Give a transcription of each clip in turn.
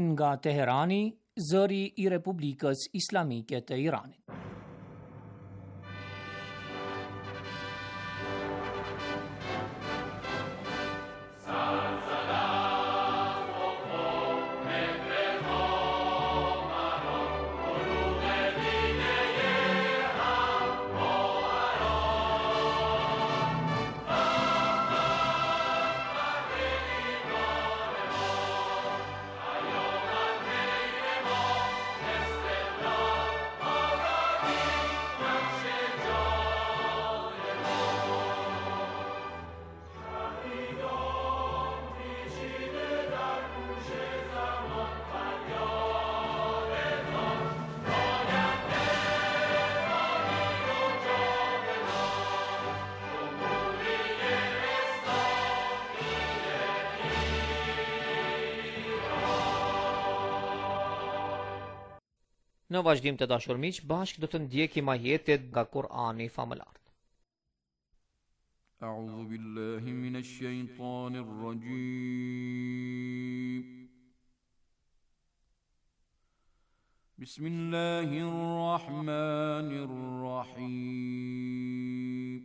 nga Teherani, zëri I Republikës Islamike të Iranit. Në vazhdim të dashur miq, bashkë do të ndjekim ajetet nga Kur'ani famëlar. A'udhu billahi minash shaitanir rajim. Bismillahir rahmanir rahim.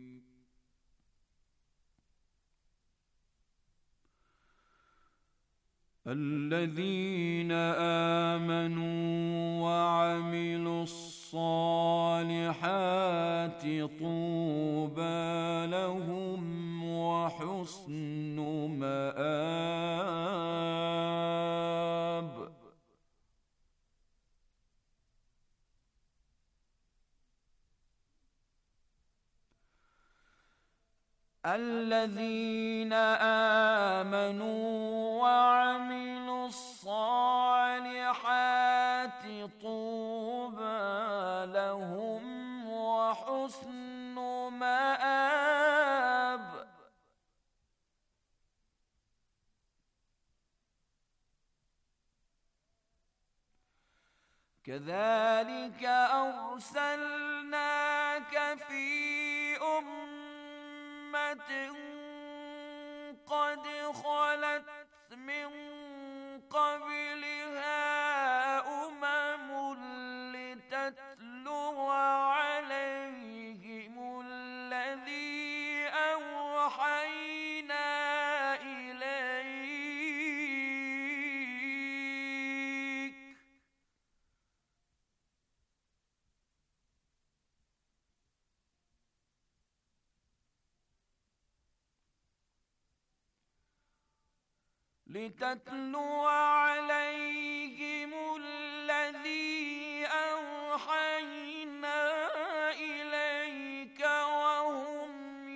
الذين آمنوا وعملوا الصالحات طوبى لهم وحسن مآب. الذين آمنوا وعملوا الصالحات طوبى لهم وحسن مآب. كذلك أرسلناك في أمة قد خلت من قبلها أمم لتتلو عليهم الذي أوحينا إليك وهم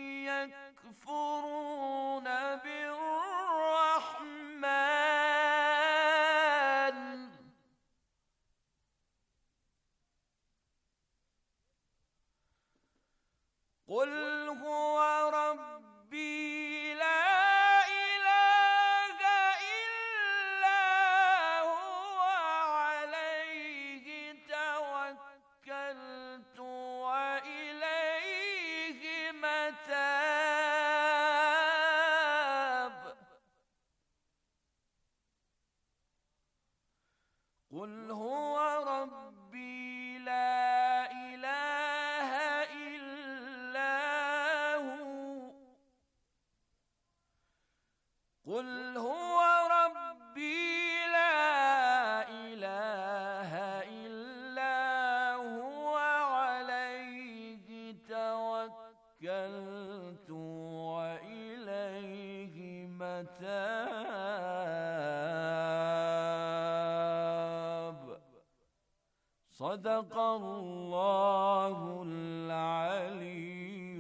يكفرون بالرحمن. قل هو ربي لا إله إلا هو عليه توكلت وإليه متاب. قل هو ربي لا إله إلا هو. قل هو ربي لا إله إلا هو عليه توكلت وإليه متاب. صدق الله العلي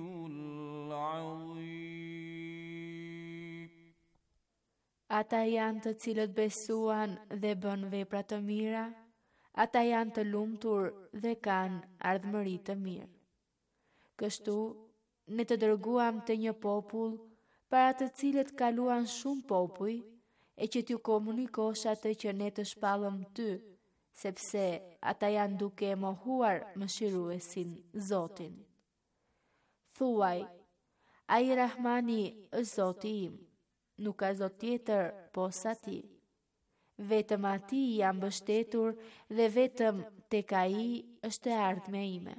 العظيم. Ata janë të cilët besuan dhe bën vepra të mira, ata janë të lumtur dhe kanë ardhmëri të mirë. Kështu, ne të dërguam të një popull para të cilët kaluan shumë popuj, e që t'ju komunikosh atë që ne të shpallëm ty, sepse ata janë duke mohuar mëshiruesin Zotin. Thuaj, ai Rahmani është Zoti im, nuk ka Zot tjetër posa ti. Vetëm atij jam mbështetur dhe vetëm tek ai është e ardhmja ime.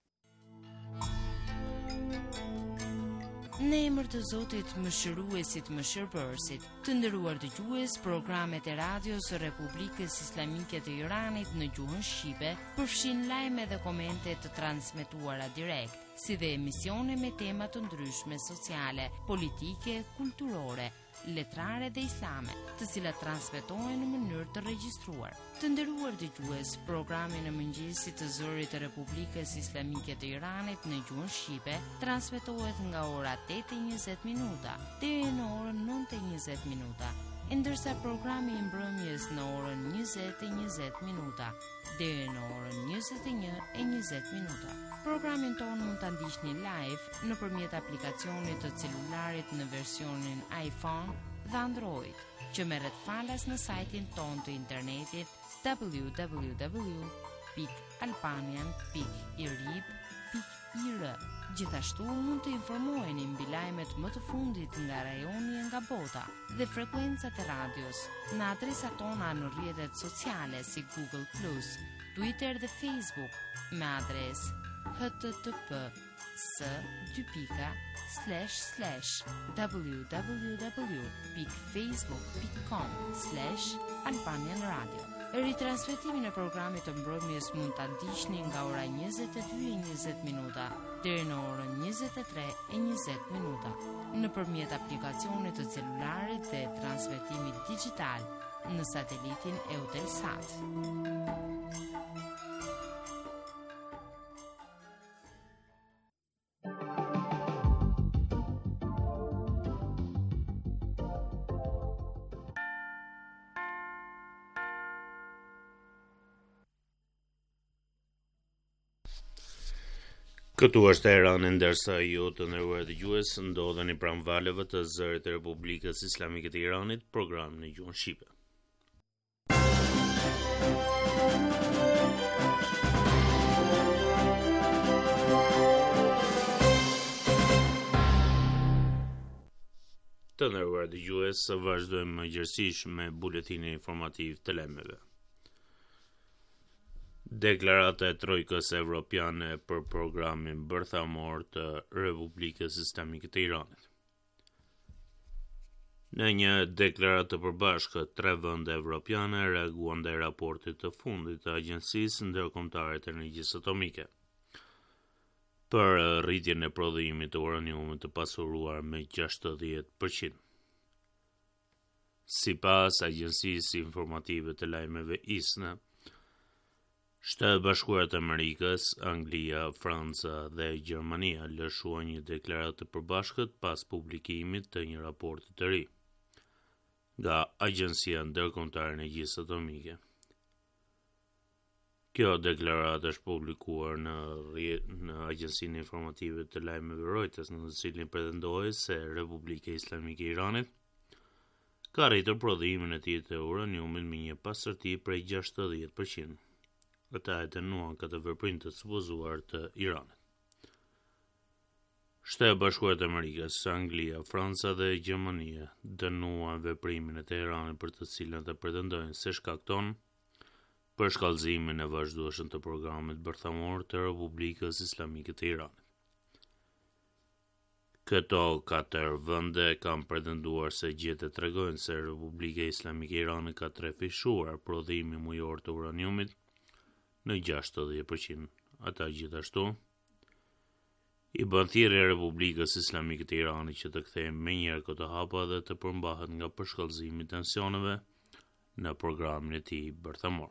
Në emër të Zotit Mëshiruesit Mëshirbërësit, të nderuar dëgjues, programet e radios së Republikës Islamike të Iranit në gjuhën shqipe përfshin lajme dhe komente të transmetuara direkt, si dhe emisione me tema të ndryshme sociale, politike, kulturore, letrare dhe islame, të cilat transmetohen në mënyrë të regjistruar. Të nderuar dëgjues, programi në mëngjesit të zërit të Republikës Islamike të Iranit në gjuhën shqipe transmetohet nga ora 8:20 minuta deri në orën 9:20 minuta, ndërsa programi i mbrëmjes në orën 20:20 minuta deri në orën 21:20 minuta. Programin tonë mund ta ndiqni live nëpërmjet aplikacionit të celularit në versionin iPhone dhe Android, që merret falas në sajtin tonë të internetit www.albanian.irib.ir. Gjithashtu mund të informoheni mbi lajmet më të fundit nga rajoni e nga bota dhe frekuencat e radios në adresat tona në rrjetet sociale si Google+, Twitter dhe Facebook me adresë http://www.facebook.com/Albanian Radio. Ritransmetimin e programit të mbrëmjes mund ta ndiqni nga ora 22:20 minuta deri në orën 23:20 minuta nëpërmjet aplikacionit të celularit dhe transmetimit digjital në satelitin Eutelsat. Këtu është Teherani, ndërsa ju të nderuar dëgjues ndodheni pranë valeve të zërit të Republikës Islamike të Iranit, program në gjuhën shqipe. Të nderuar dëgjues, vazhdojmë gjërësisht me buletinin informativ të lajmeve. Deklarata e Trojkës Evropiane për programin bërthamor të Republikës Islamike të Iranit. Në një deklaratë të përbashkët, 3 vende evropiane reaguan ndaj raportit të fundit të Agjencisë Ndërkombëtare të Energjisë Atomike për rritjen e prodhimit të uraniumit të pasuruar me 60%. Sipas Agjencisë Informative të Lajmeve ISNA, Shtetet Bashkuara të Amerikës, Anglia, Franca dhe Gjermania lëshuan një deklaratë të përbashkët pas publikimit të një raporti të ri nga Agjencia Ndërkombëtare e Energjisë Atomike. Kjo deklaratë është publikuar në Agjencinë Informative të Lajmeve Reuters, në të cilin pretendohet se Republika Islamike e Iranit ka rritur prodhimin e tij të uraniumit me një pasërti prej 60%. Ata e dënuan këtë veprim të supozuar të Iranit. Shtetet Bashkuara të Amerikës, Anglia, Franca dhe Gjermania dënuan veprimin e Teheranit për të cilën ata pretendojnë se shkakton përshkallëzimin e vazhdueshëm të programit bërthamor të Republikës Islamike të Iranit. Këto 4 vende kanë pretenduar se gjetët tregojnë se Republika Islamike e Iranit ka trefishuar prodhimin mujor të uraniumit në 60%. Ata gjithashtu i bën thirrje Republikës Islamike të Iranit që të kthejë menjëherë këto hapa dhe të përmbahet nga përshkallëzimi i tensioneve në programin e tij bërthamor.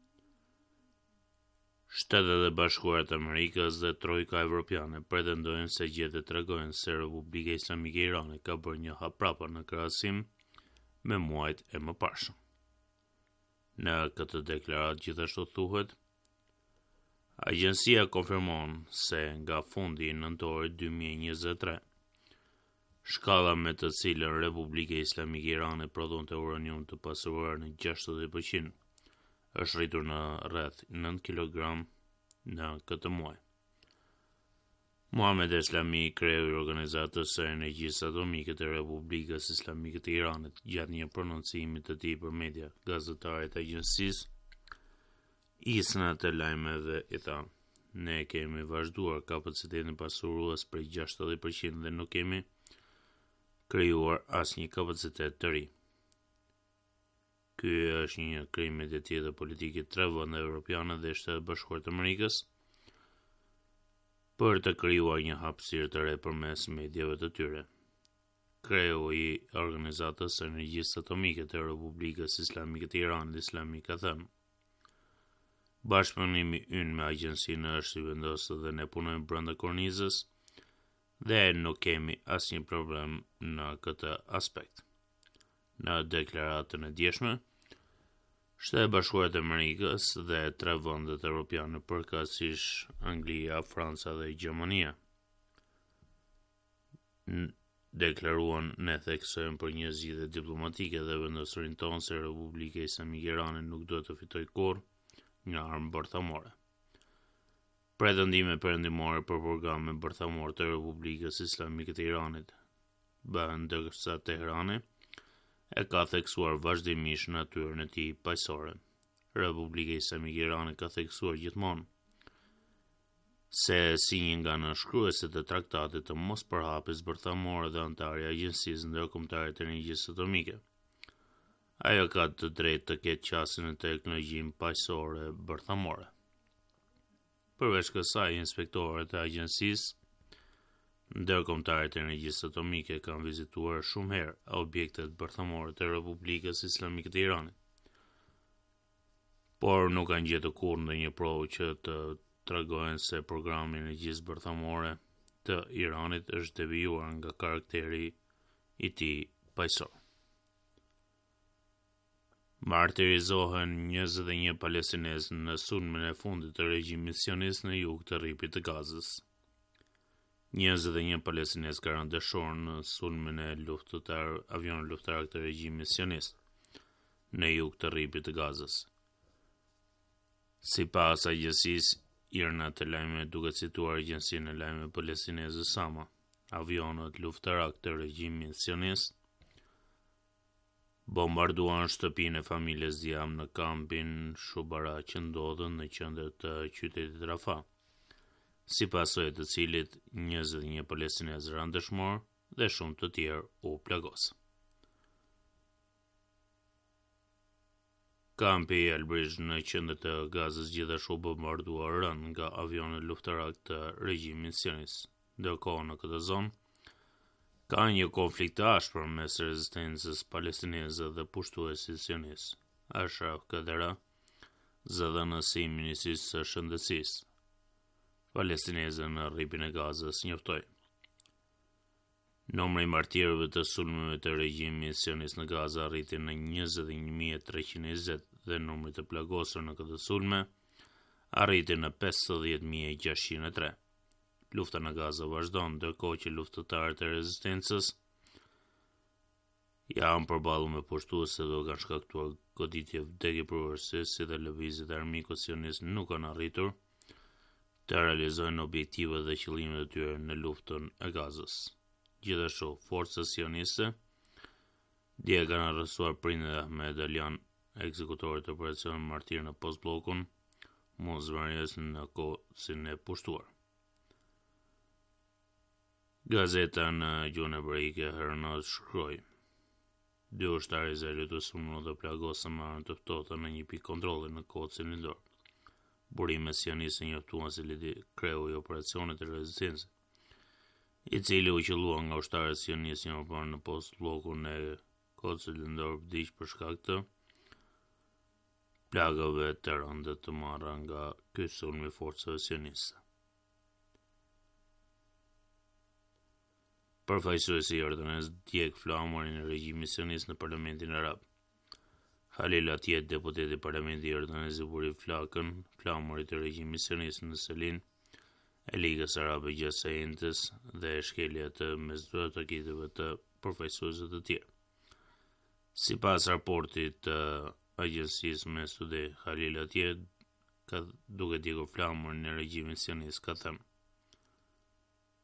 Shtetet e Bashkuara të Amerikës dhe Trojka Evropiane pretendojnë se gjetët tregojnë se Republika Islamike e Iranit ka bërë një hap prapë në krahasim me muajt e mëparshëm. Në këtë deklaratë gjithashtu thuhet: Agjencia konfirmon se nga fundi i nëntorit 2023, shkalla me të cilën Republika Islamike e Iranit prodhonte uranium të pasuruar në 60% është rritur në rreth 9 kg në këtë muaj. Muhamet Eslami kreu i organizatës së energjisë atomike të Republikës Islamike të Iranit gjatë një prononcimi të tij për media. Gazetari i agjencisë Isna të lajmeve i tha: "Ne kemi vazhduar kapacitetin pasurues për 60% dhe nuk kemi krijuar asnjë kapacitet të ri." Ky është një krim mediatik dhe politik i tre vende evropiane dhe Shtetet Bashkuara të Amerikës për të krijuar një hapësirë të re përmes mediave të tyre. Kreu i organizatës së energjisë atomike të Republikës Islamike të Iranit Islamik ka thënë: "Bashkëpunimi ynë me agjencinë është i vendosur dhe ne punojmë brenda kornizës dhe nuk kemi asnjë problem në këtë aspekt." Në deklaratën e djeshme, Shtetet Bashkuara të Amerikës dhe tre vendet evropiane përkatësisht Anglia, Franca dhe Gjermania deklaruan: "Ne theksojmë për një zgjidhje diplomatike dhe vendosurinë tonë se Republika Islamike e Iranit nuk duhet të fitojë kurrë një armë bërthamore." Pretendime perëndimore për programe bërthamore të Republikës Islamike të Iranit bëhen ndërsa Teherani e ka theksuar vazhdimisht natyrën e tij paqësore. Republika Islamike e Iranit ka theksuar gjithmonë se si një nga nënshkruesit e traktatit të mospërhapjes bërthamore dhe antari i Agjencisë Ndërkombëtare të Energjisë Atomike. Ajo ka të drejtë të ketë qasje në teknologjinë paqësore bërthamore. Përveç kësaj, inspektorët e Agjencisë Ndërkombëtare të Energjisë Atomike kanë vizituar shumë herë objektet bërthamore të Republikës Islamike të Iranit, por nuk kanë gjetur kurrë ndonjë provë që të tregojnë se programi i energjisë bërthamore të Iranit është devijuar nga karakteri i tij paqësor. Martirizohen 21 palestinezë në sulmin e fundit të regjimit sionist në jug të rripit të Gazës. 21 palestinezë ka rënë dëshor në sulmin e avionit luftarak të regjimit sionist në jug të rripit të Gazës. Sipas agjencisë IRNA të lajmeve, duke cituar agjencinë e lajmeve palestineze Sama, avionët luftarak të regjimit sionist bombarduan shtëpinë e familjes Diam në kampin Shubara që ndodhen në qendër të qytetit Rafah, si pasojë të cilit 21 palestinezë ranë dëshmor dhe shumë të tjerë u plagosën. Kampi i Elbridge në qendër të Gazës gjithashtu bombarduar rënd nga avionët luftarak të regjimit sionist. Ndërkohë në këtë zonë ka një konflikt të ashpër mes rezistencës palestineze dhe pushtuesit sionist. Ashraf Kadera, zëdhënësi i Ministrisë së Shëndetësisë palestineze në rripin e Gazës, njoftoi: "Numri i martirëve të sulmeve të regjimit sionist në Gazë arriti në 21.320 dhe numri të plagosur në këtë sulme arriti në 50.603. Lufta në Gazë vazhdon, ndërkohë që luftëtarët e rezistencës janë përballur me pushtuese dhe kanë shkaktuar goditje vdekjepruese, si dhe lëvizjet e armikut sionist nuk kanë arritur të realizojnë objektivat dhe qëllimet e tyre në luftën e Gazës." Gjithashtu, forcat sioniste dje kanë arrestuar prindërin e Ahmed Alian, ekzekutorët të operacionit martir në postbllokun Muzvarijes në Kosin e pushtuar. Gazeta në gjuhën hebraike Hernot shkroi: 2 ushtarë izraelitë u sulmuan dhe plagosën me armë të ftohta në një pikë kontrolli në Kosin e Lindor. Burime sioniste njoftuan se kreu i operacionit të rezistencës, i cili u qellua nga ushtarët sionistë një orë në postbllokun e Kosit Lindor, vdiq për shkak të plagave të rënda të marra nga ky sulm i forcave sioniste. Përfaqësuesi i Jordanes djeg flamurin e regjimit sionist në Parlamentin Arab. Halil Atiyeh, deputeti i Parlamentit Jordanes, i buri flamurit të regjimit sionist në Selin e Ligës Arabe gjatë seancës dhe shkelja të mesdhë të akiteve të përfaqësuesve të tjerë. Sipas raportit të agjencisë Mesude, Halil Atiyeh, duke djegur flamurin e regjimit sionist, ka thënë: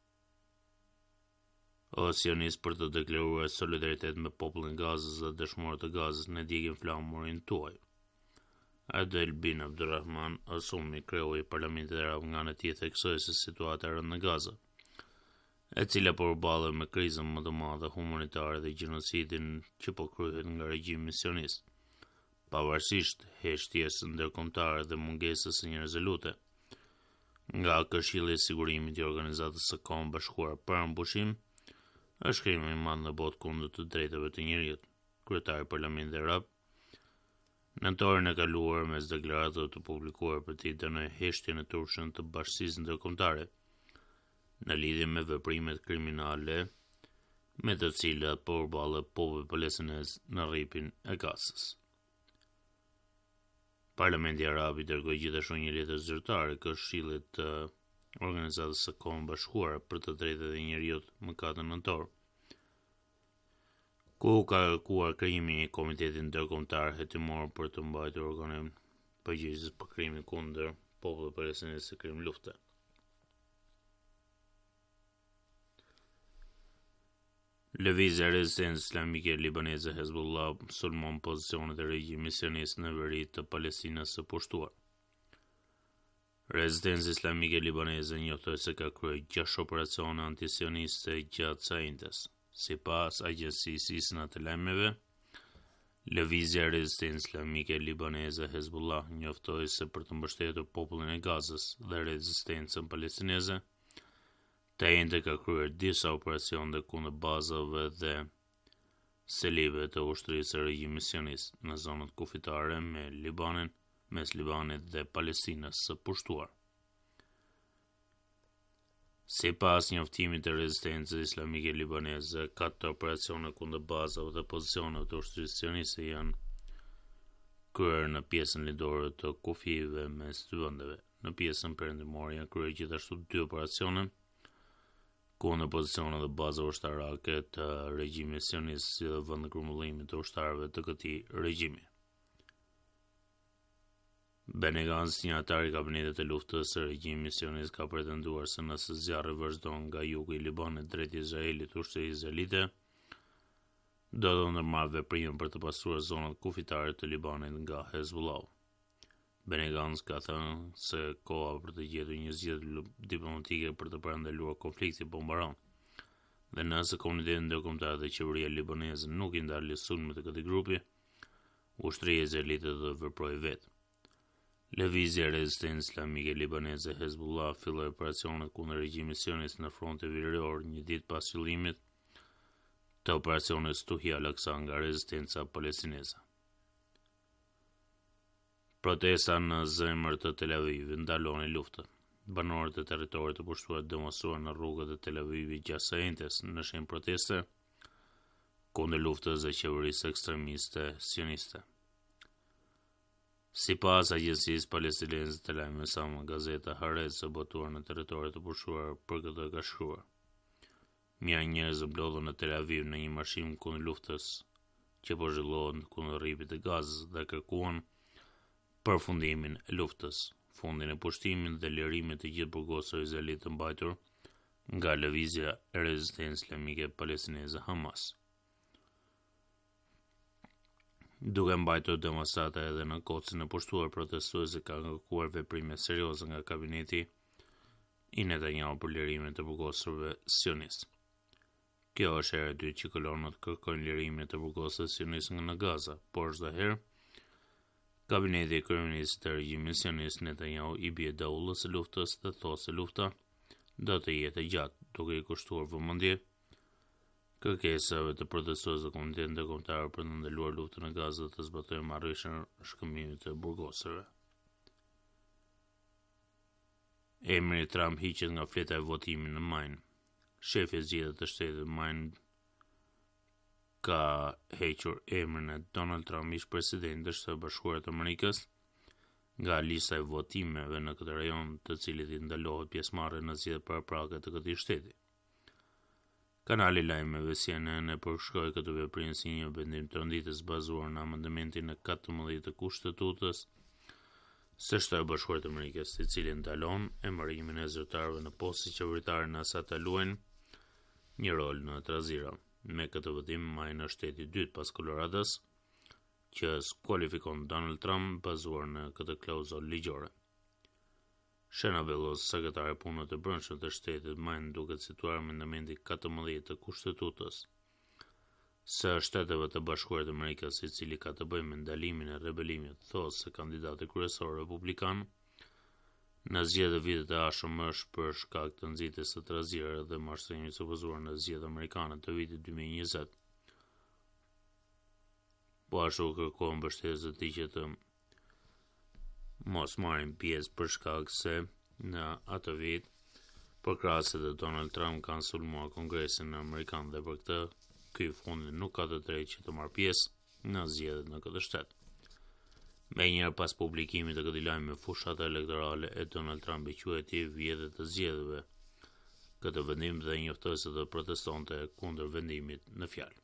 o sionist për të deklaruar solidaritet me popullin e Gazës dhe dëshmorët e Gazës në djegën flamurin tuaj. Adel bin Abdurrahman Asumi, kreu i Parlamentit Arab, nga ana tjetër theksoi se situata e rëndë në Gazë, e cila përballet me krizën më të madhe humanitare dhe gjenocidin që po kryhet nga regjimi sionist, pavarësisht heshtjes ndërkombëtare dhe mungesës së një rezolute nga Këshilli i Sigurimit i Organizatës së Kombeve Bashkuara për mbushim, është krimi i madh në botë kundër të drejtave të njerëzit. Kryetari i Parlamentit Arab nëntorin e kaluar mes deklaratave të publikuar për të dënuar heshtjen e turpshme të bashkisë ndërkombëtare në lidhje me veprimet kriminale me të cilat përballet populli palestinez në rripin e Gazës. Parlamenti Arab i dërgoi gjithashtu një letër zyrtare Këshillit të Organizatës së Kombeve Bashkuara për të drejtat e njerëzit më 4 nëntor, ku ka kërkuar krijimin e Komitetit Ndërkombëtar Hetimor për të mbajtur organin përgjegjës për krimin kundër popullit palestinez si krim lufte. Lëvizja e Rezistencës Islamike Libaneze Hezbollah sulmon pozicionet e regjimit sionist në veri të Palestinës së pushtuar. Rezistenca Islamike Libaneze njoftoi se ka kryer 6 operacione antisioniste gjatë së sipas agjencisë ISNA të lajmeve. Lëvizja e Rezistencës Islamike Libaneze Hezbollah njoftoi se për të mbështetur popullin e Gazës dhe rezistencën palestineze, Tajente ka kryer disa operacione kundër bazave dhe selive të ushtrisë së regjimit sionist në zonat kufitare me Libanin, mes Libanit dhe Palestinës së pushtuar. Sipas njoftimit të Rezistencës Islamike Libaneze, 4 operacione kundër bazave dhe pozicioneve të ushtrisë sioniste janë kryer në pjesën lindore të kufive mes dy vendeve. Në pjesën perëndimore janë kryer gjithashtu 2 operacione kundër pozicioneve dhe bazave ushtarake të regjimit sionist si dhe vend grumbullimit të ushtarëve të këtij regjimi. Benny Gantz, njëtar i kabinetit të luftës së regjimit sionist, ka pretenduar se nëse zjarri vazhdon nga jugu i Libanit drejt Izraelit, ushtrisë izraelite do të ndërmarrë veprime për të pastruar zonat kufitare të Libanit nga Hezbollah. Benny Gantz ka thënë se koha për të gjetur një zgjedhje diplomatike për të parandaluar konfliktin po mbaron. Dhe nëse komuniteti ndërkombëtar dhe qeveria libaneze nuk i ndalë sulmet e këtij grupi, ushtria izraelite do të veprojë vetë. Lëvizja e Rezistencës Islamike Libaneze Hezbollah filloi operacionet kundër regjimit sionist në frontin verior një ditë pas fillimit të operacionit Stuhia Al-Aqsa nga rezistenca palestineze. Protesta në zemër të Tel Avivit ndaloni luftën. Banorët e territorit të pushtuar demonstruan në rrugët e Tel Avivit gjatë së njëjtës në shenjë proteste kundër luftës së qeverisë ekstremiste sioniste. Sipas agjencisë palestineze të lajmeve Sama, gazeta Haaretz e botuar në territorit të pushtuar për këtë ka shkruar: Mia njerëz mblodhen në Tel Aviv në një marshim kundër luftës që po zhvillohet kundër rripit të Gazës dhe kërkuan përfundimin e luftës, fundin e pushtimit dhe lirimin të gjithë burgosëve izraelit të mbajtur nga lëvizja e Rezistencës Islamike Palestineze Hamas. Duke mbajtur demonstrata edhe në kocën e pushtuar, protestuesët kanë kërkuar veprime serioze nga kabineti i Netanyahu për lirimin të burgosëve sionistë. Kjo është hera e dytë që kolonat kërkojnë lirimin të burgosëve sionistë nga Gaza, por çdo herë kabineti i kryeministit të regjimit sionist Netanyahu i bie daullës së luftës dhe thotë se lufta do të jetë e gjatë, duke i kushtuar vëmendje kërkesave të protestuesve të komunitetit ndërkombëtar për të ndaluar luftën në Gazë dhe të zbatojë marrëveshjen e shkëmbimit të burgosëve. Emri Trump hiqet nga fleta e votimit në Maine. Shefi i zgjedhjeve të shtetit Maine ka hequr emrin e Donald Trump, ish presidenti i Shtetit Bashkuar të Amerikës, nga lista e votimeve në këtë rajon, të cilit i ndalohet pjesëmarrja në zgjedhjet paraprake të këtij shteti. Kanali lajmeve CNN e përshkroi këtë veprim si një vendim tronditës bazuar në amendamentin e 14 të Kushtetutës së Shtetit Bashkuar të Amerikës, i cili ndalon emërimin e zyrtarëve në poste qeveritare nëse ata luajnë një rol në trazira. Me këtë votim marrë në shteti i dytë pas Colorados, që skualifikon Donald Trump bazuar në këtë klauzulë ligjore. Shena Velos, sekretare punët e brendshme të shtetit Maine, duket cituar amendamenti 14 të Kushtetutës së Shteteve të Bashkuara të Amerikës, i cili ka të bëjë me ndalimin e rebelimit, thosë se kandidati kryesor republikan në zgjedhjet e vitit të ardhshëm është për shkak të nxitjes së trazirave dhe mashtrimit supozuar në zgjedhjet amerikane të vitit 2020. Po ashtu kërkohen mbështetës të tij që të mos marrin pjesë për shkak se në atë vit përkrahasit e Donald Trump kanë sulmuar Kongresin Amerikan dhe për këtë ky fundi nuk ka të drejtë që të marrë pjesë në zgjedhjet në këtë shtet. Menjëherë pas publikimit të këtij lajmi, fushat elektorale e Donald Trump i quajti vjedhje të zgjedhjeve këtë vendim dhe njoftoi se do protestonte kundër vendimit në fjalë.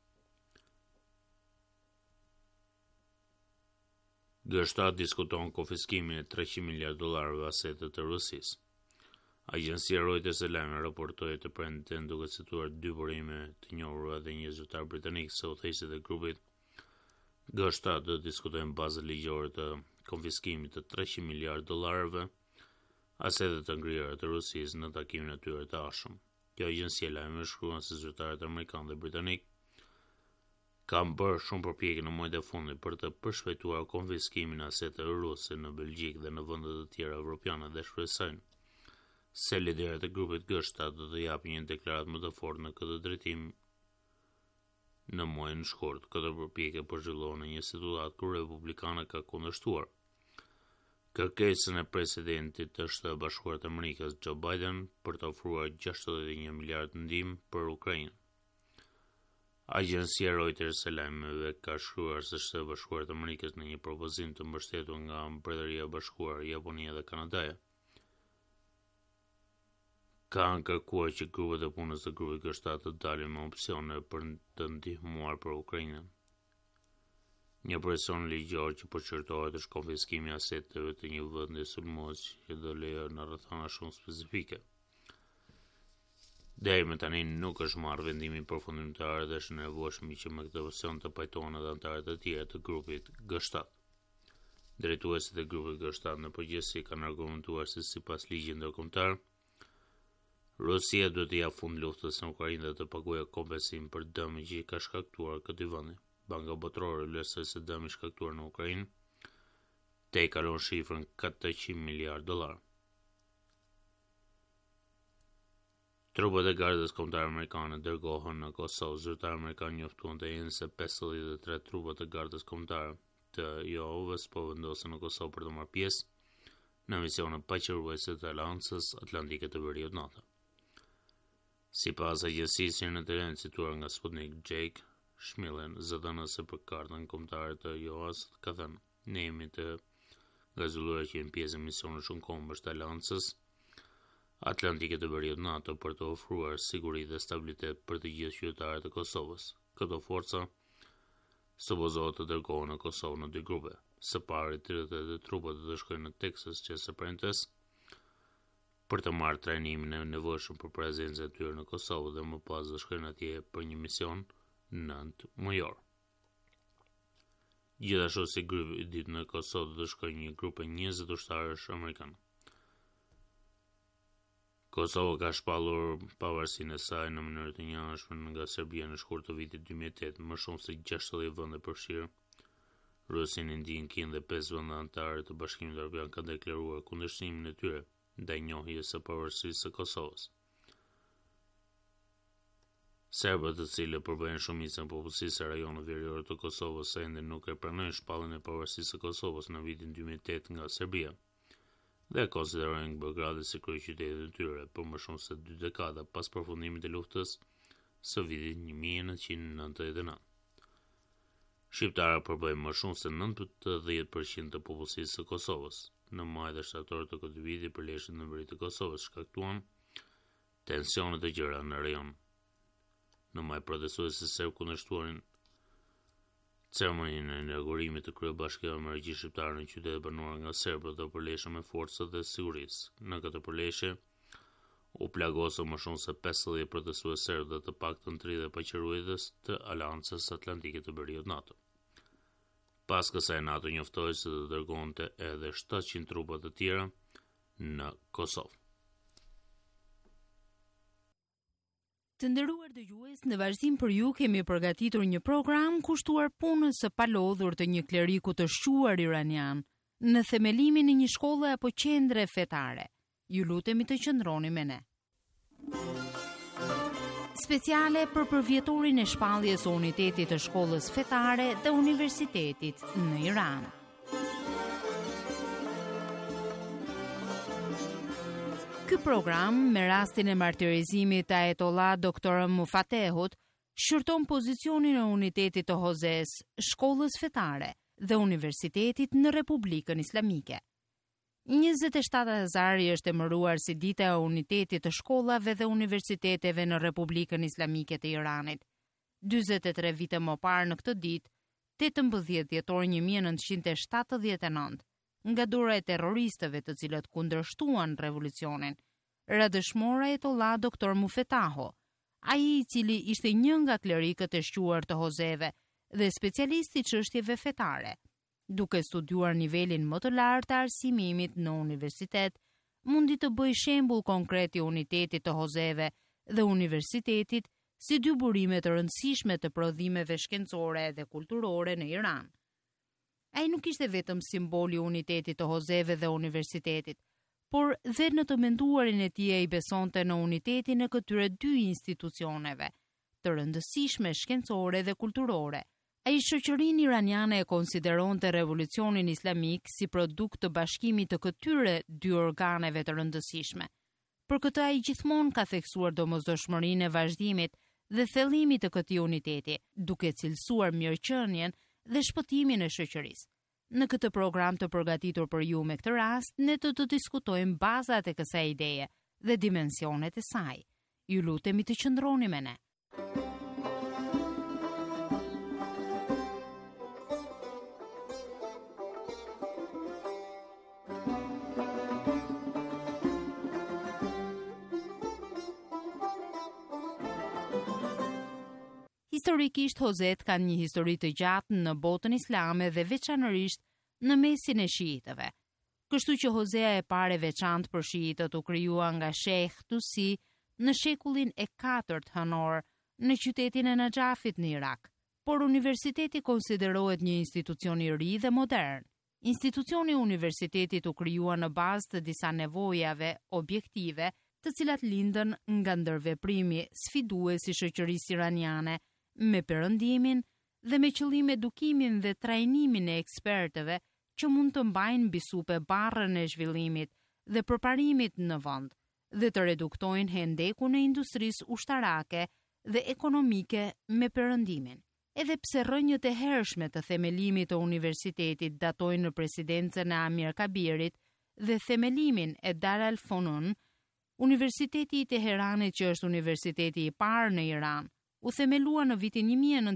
G7 diskuton konfiskimin e $300 miliardë asete të Rusisë. Agjencia Reuters e lajme raportoi të premten duke cituar dy burime të njohura dhe një zyrtar britanik se udhëheqësit e grupit G7 do të diskutojnë bazën ligjore të konfiskimit të $300 miliardë asete të ngrirëra të Rusisë në takimin e tyre të ardhshëm. Kjo agjenci e lajme shkruan se zyrtarët amerikan dhe britanik kanë bërë shumë përpjekje në muajt e fundit për të përshpejtuar konfiskimin e aseteve ruse në Belgjikë dhe në vende të tjera evropiane dhe shpresojnë se liderët e grupit G7 do të japin një deklaratë më të fortë në këtë drejtim në muajin e shkurt. Këtë përpjekje po zhvillohen në një situatë ku republikanë ka kundërshtuar kërkesën e presidentit të Shtetit Bashkuar të Amerikës Joe Biden për të ofruar 61 miliardë ndihmë për Ukrainë. Agjencia Reuters e lajmeve ka shkruar se Shtetet Bashkuar të Amerikës në një propozim të mbështetur nga Mbretëria e Bashkuar, Japonia dhe Kanadaja kanë kërkuar që grupet e punës të grupit G7 të dalin me opsione për të ndihmuar për Ukrainën. Një presion ligjor që po shqyrtohet është konfiskimi i aseteve të një vendi sulmues që do lejohet në rrethana shumë specifike. Deri më tani nuk është marrë vendimi përfundimtar dhe është nevojshëm që me këtë opsion të pajtohen edhe anëtarët e tjerë të grupit G7. Drejtuesit e grupit G7 në përgjithësi kanë argumentuar se sipas ligjit ndërkombëtar, Rusia duhet të japë fund luftës në Ukrainë dhe të paguajë kompensim për dëmin që i ka shkaktuar këtij vendi. Banka Botërore vlerësoi se dëmi shkaktuar në Ukrainë te kalon shifrën $400 miliardë. Trupat e gardës kombëtare amerikane dërgohen në Kosovë. Zyrtarë amerikanë njoftuan të jenë se 53 trupat e gardës kombëtare të JOV-s po vendosen në Kosovë për të marrë pjesë në misionin paqëruese të Aleancës Atlantike të Veriut NATO. Sipas agjencisë në terren cituar nga Sputnik, Jake Schmillen, zëdhënëse për kartën kombëtare të JOA-s, ka thënë: "Ne jemi të gazulluar që jemi pjesë e misionit shumë kombësh të Aleancës Atlantike të Veriut NATO për të ofruar siguri dhe stabilitet për të gjithë qytetarët e Kosovës. Këto forca supozohet të dërgohen në Kosovë në dy grupe. Së pari 38 trupa do të shkojnë në Texas, që së premtes, për të marrë trajnimin e nevojshëm për prezencën e tyre në Kosovë dhe më pas do shkojnë atje për një mision 9 mujor. Gjithashtu si grupi i dytë në Kosovë do të shkojnë një grup e 20 ushtarësh amerikanë. Kosova ka shpallur pavarësinë e saj në mënyrë të njëanshme nga Serbia në shkurt të vitit 2008, më shumë se 60 vende përfshirë Rusin, Indinë, Kinë dhe 5 vende anëtare të Bashkimit Evropian kanë deklaruar kundërshtimin e tyre ndaj njohjes së pavarësisë së Kosovës. Serbët, të cilët përbëjnë shumicën e popullsisë së rajonit verior të Kosovës, ende nuk e pranojnë shpalljen e pavarësisë së Kosovës në vitin 2008 nga Serbia dhe konsiderojnë Beogradin si kryeqytetin e tyre për më shumë se 2 dekada pas përfundimit të luftës së vitit 1999. Shqiptarët përbëjnë më shumë se 90% të popullsisë së Kosovës. Në maj dhe shtator të këtij viti, përleshjet në veri të Kosovës shkaktuan tensione të gjëra në rajon. Në maj, protestuesit serb kundërshtuan ceremoninë e inaugurimit të kryebashkimit Amerikisë Shqiptare në qytetet banuara nga serbët dhe përleshje me forcat e sigurisë. Në këtë përleshje, u plagosur më shumë se 50 protestues serbë dhe të paktën 30 paqërues të Aleancës Atlantike të Veriut NATO. Pas kësaj NATO njoftoi se do dërgonte edhe 700 trupa të tjera në Kosovë. Të nderuar dëgjues, në vazhdim për ju kemi përgatitur një program kushtuar punës së palodhur të një kleriku të shquar iranian në themelimin e një shkolle apo qendre fetare. Ju lutemi të qëndroni me ne. Speciale për përvjetorin e shpalljes së unitetit të shkollës fetare dhe universitetit në Iran. Ky program, me rastin e martirizimit të Ayatollah Dr. Mufatehut, shërton pozicionin e unitetit të Hozes, shkollës fetare dhe universitetit në Republikën Islamike. 27 Azari është emëruar si dita e unitetit të shkollave dhe universiteteve në Republikën Islamike të Iranit. 43 vite më parë në këtë ditë, 18 dhjetor 1979, nga dora e terroristëve të cilët kundërshtuan revolucionin, ra dëshmor Ayatollah Dr. Mufetaho, ai i cili ishte një nga klerikët e shquar të Hozeve dhe specialisti çështjeve fetare. Duke studiuar nivelin më të lartë të arsimimit në universitet, mundi të bëj shembull konkret i unitetit të Hozeve dhe universitetit si dy burime të rëndësishme të prodhimeve shkencore dhe kulturore në Iran. Ai nuk ishte vetëm simboli i unitetit të Hozeve dhe universitetit, por dhe në të menduarin e tij ai besonte në unitetin e këtyre dy institucioneve, të rëndësishme shkencore dhe kulturore. Ai shoqërinë iraniane e konsideronte revolucionin islamik si produkt të bashkimit të këtyre dy organeve të rëndësishme. Për këtë ai gjithmonë ka theksuar domosdoshmërinë e vazhdimit dhe thellimit të këtij uniteti, duke cilësuar mirëqenien dhe shpëtimin e shoqërisë. Në këtë program të përgatitur për ju me këtë rast, ne të diskutojmë bazat e kësaj ideje dhe dimensionet e saj. Ju lutemi të qëndroni me ne. Historikisht, Hozet kanë një histori të gjatë në botën islame dhe veçanërisht në mesin e shiitëve. Kështu që Hozea e parë e veçantë për shiitët u krijua nga Sheikh Tusi në shekullin e 4 hënor në qytetin e Najafit në Irak. Por universiteti konsiderohet një institucion i ri dhe modern. Institucioni i universitetit u krijua në bazë të disa nevojave objektive, të cilat lindën nga ndërveprimi sfidues i shoqërisë iraniane, me perëndimin dhe me qëllim edukimin dhe trajnimin e ekspertëve që mund të mbajnë mbi supe barrën e zhvillimit dhe përparimit në vend dhe të reduktojnë hendekun e industrisë ushtarake dhe ekonomike me perëndimin. Edhe pse rrënjët e hershme të themelimit të universitetit datojnë në presidencën e Amir Kabirit dhe themelimin e Dar al-Funun, Universiteti i Teheranit, që është universiteti i parë në Iran, u themelua në vitin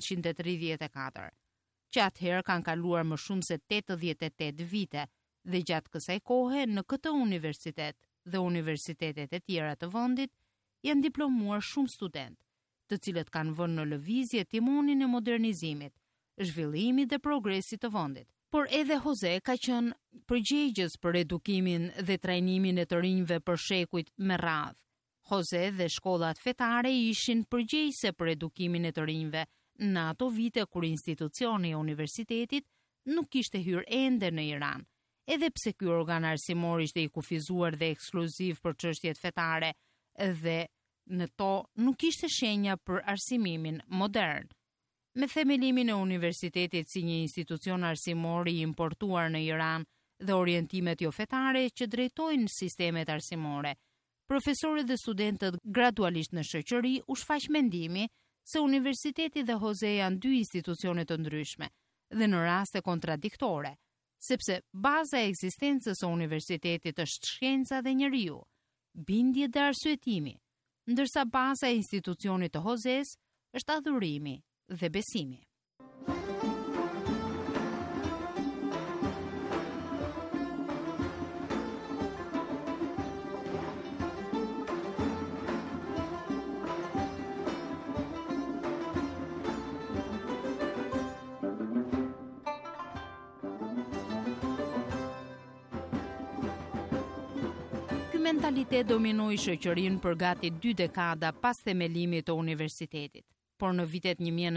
1934, që atëherë kanë kaluar më shumë se 88 vite dhe gjatë kësaj kohe në këtë universitet dhe universitetet e tjera të vendit janë diplomuar shumë student, të cilët kanë vënë në lëvizje timonin e modernizimit, zhvillimit dhe progresit të vendit. Por edhe Hoze ka qenë përgjegjës për edukimin dhe trajnimin e të rinjve për shekujt me radhë. Hoze dhe shkollat fetare ishin përgjegjëse për edukimin e të rinjve në ato vite kur institucioni i universitetit nuk kishte hyrë ende në Iran, edhe pse ky organ arsimor ishte i kufizuar dhe ekskluziv për çështjet fetare dhe në to nuk kishte shenja për arsimimin modern. Me themelimin e universitetit si një institucion arsimor i importuar në Iran dhe orientimet jo fetare që drejtojnë sistemet arsimore, profesorët dhe studentët gradualisht në shoqëri u shfaq mendimi se universiteti dhe Hoze janë dy institucione të ndryshme dhe në raste kontradiktore, sepse baza e ekzistencës së universitetit është shkenca dhe njeriu, bindje dhe arsyetimi, ndërsa baza e institucionit të Hozes është adhurimi dhe besimi. mentalitet dominoi shoqërinë për gati 2 dekada pas themelimit të universitetit, por në vitet